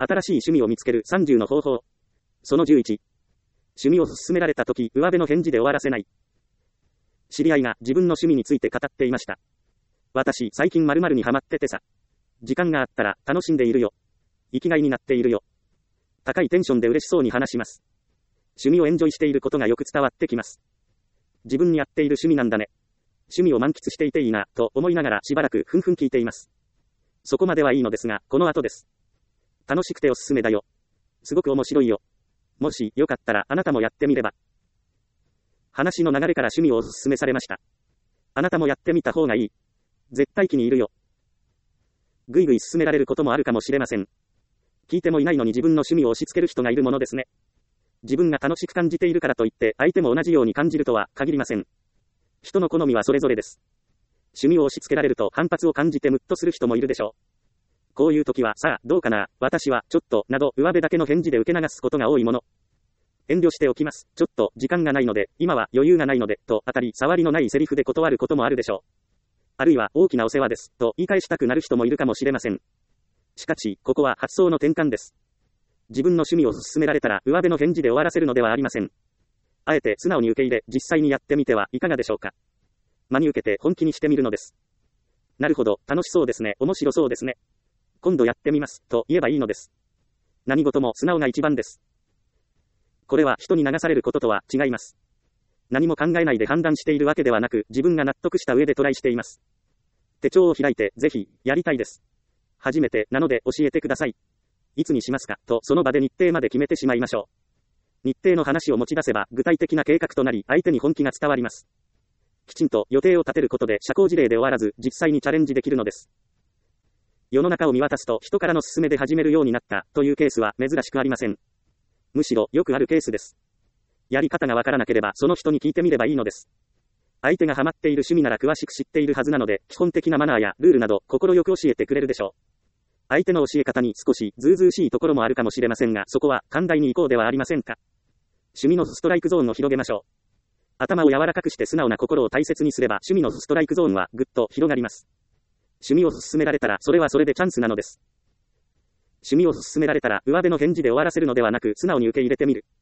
新しい趣味を見つける30の方法。その11。趣味を勧められたとき、上辺の返事で終わらせない。知り合いが自分の趣味について語っていました。私、最近〇〇にハマっててさ。時間があったら楽しんでいるよ。生きがいになっているよ。高いテンションで嬉しそうに話します。趣味をエンジョイしていることがよく伝わってきます。自分に合っている趣味なんだね。趣味を満喫していていいな、と思いながらしばらくふんふん聞いています。そこまではいいのですが、この後です。楽しくておすすめだよ。すごく面白いよ。もしよかったらあなたもやってみれば。話の流れから趣味をおすすめされました。あなたもやってみた方がいい。絶対気に入るよ。ぐいぐい勧められることもあるかもしれません。聞いてもいないのに自分の趣味を押し付ける人がいるものですね。自分が楽しく感じているからといって相手も同じように感じるとは限りません。人の好みはそれぞれです。趣味を押し付けられると反発を感じてムッとする人もいるでしょう。こういう時は、さあ、どうかな、私は、ちょっと、など、上辺だけの返事で受け流すことが多いもの。遠慮しておきます。ちょっと、時間がないので、今は余裕がないので、と当たり障りのないセリフで断ることもあるでしょう。あるいは、大きなお世話です、と言い返したくなる人もいるかもしれません。しかし、ここは発想の転換です。自分の趣味を勧められたら、上辺の返事で終わらせるのではありません。あえて素直に受け入れ、実際にやってみてはいかがでしょうか。真に受けて本気にしてみるのです。なるほど、楽しそうですね、面白そうですね。今度やってみます、と言えばいいのです。何事も素直が一番です。これは人に流されることとは違います。何も考えないで判断しているわけではなく、自分が納得した上でトライしています。手帳を開いて、ぜひ、やりたいです。初めて、なので教えてください。いつにしますか、とその場で日程まで決めてしまいましょう。日程の話を持ち出せば、具体的な計画となり、相手に本気が伝わります。きちんと予定を立てることで社交辞令で終わらず、実際にチャレンジできるのです。世の中を見渡すと人からの勧めで始めるようになったというケースは珍しくありません。むしろよくあるケースです。やり方がわからなければその人に聞いてみればいいのです。相手がハマっている趣味なら詳しく知っているはずなので、基本的なマナーやルールなど心よく教えてくれるでしょう。相手の教え方に少しずうずうしいところもあるかもしれませんが、そこは寛大に行こうではありませんか。趣味のストライクゾーンを広げましょう。頭を柔らかくして素直な心を大切にすれば趣味のストライクゾーンはぐっと広がります。趣味を勧められたらそれはそれでチャンスなのです。趣味を勧められたら上辺の返事で終わらせるのではなく素直に受け入れてみる。